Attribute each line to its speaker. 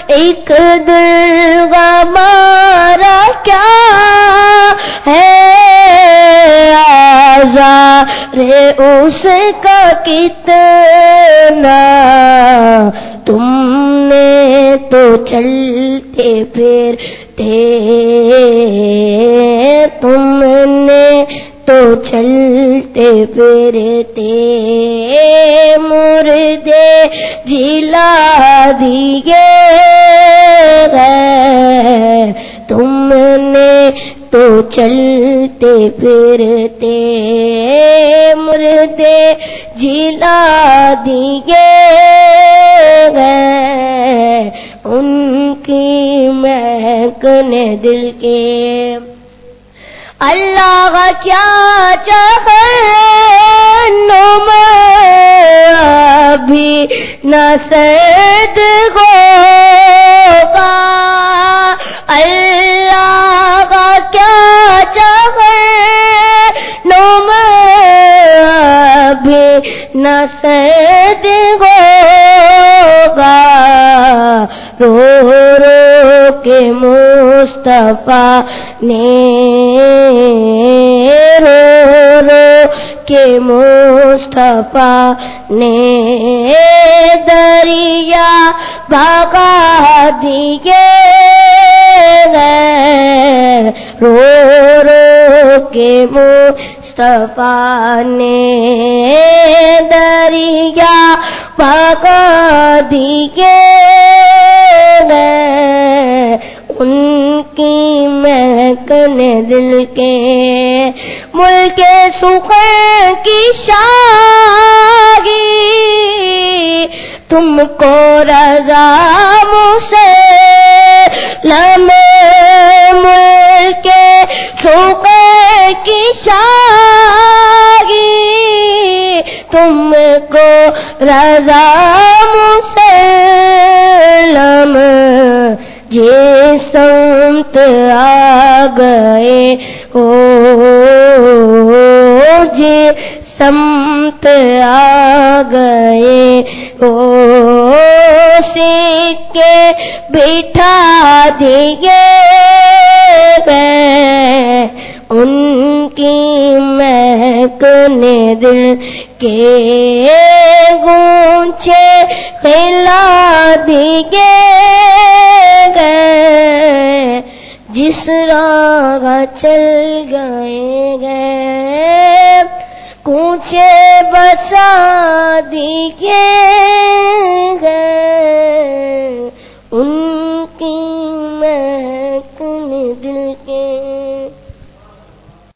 Speaker 1: ایک دل ہمارا کیا ہے آزار اس کا کتنا، تم نے تو چلتے پھرتے، تم نے تو چلتے پھرتے مردے جلا دیے گئے، تم نے تو چلتے پھرتے مردے جلا دیے گئے، ان کی مہکنے دل کے اللہ کا کیا جہنم ابھی نہ سرد ہوگا، اللہ کا کیا جہنم ابھی نہ سرد ہوگا، رو رو کے مصطفیٰ نے، رو رو کے مصطفیٰ نے دریا بھگا دیے گئے، رو رو کے مصطفیٰ نے دریا بھگا دیے گئے، ان کی مہکنے دل کے ملک سخن کی شاہی، تم کو رضا مسلم ملک سخن کی شاہی، تم کو رضا مسلم جس سمت آ گئے ہو، جس سمت آ گئے ہو، سکے بٹھا دیے گئے، ان کی مہکنے دل کے گونچے کھلا دیے گئے، جس راہ چل گئے کوچے بسا دیے گئے، ان کی مہکنے دل کے